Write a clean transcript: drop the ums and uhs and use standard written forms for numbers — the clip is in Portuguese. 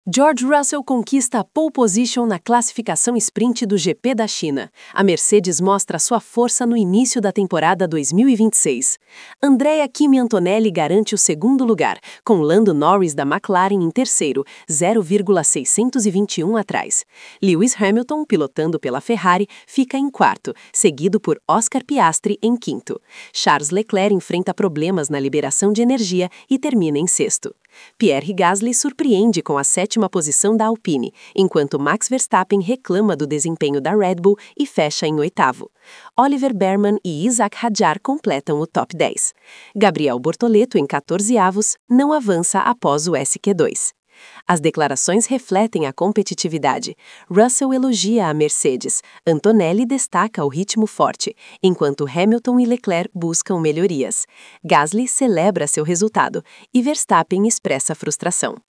George Russell conquista a pole position na classificação sprint do GP da China. A Mercedes mostra sua força no início da temporada 2026. Andrea Kimi Antonelli garante o segundo lugar, com Lando Norris da McLaren em terceiro, 0,621 atrás. Lewis Hamilton, pilotando pela Ferrari, fica em quarto, seguido por Oscar Piastri em quinto. Charles Leclerc enfrenta problemas na liberação de energia e termina em sexto. Pierre Gasly surpreende com a sétima posição da Alpine, enquanto Max Verstappen reclama do desempenho da Red Bull e fecha em oitavo. Oliver Behrman e Isaac Hadjar completam o top 10. Gabriel Bortoleto, em 14º, não avança após o SQ2. As declarações refletem a competitividade. Russell elogia a Mercedes, Antonelli destaca o ritmo forte, enquanto Hamilton e Leclerc buscam melhorias. Gasly celebra seu resultado e Verstappen expressa frustração.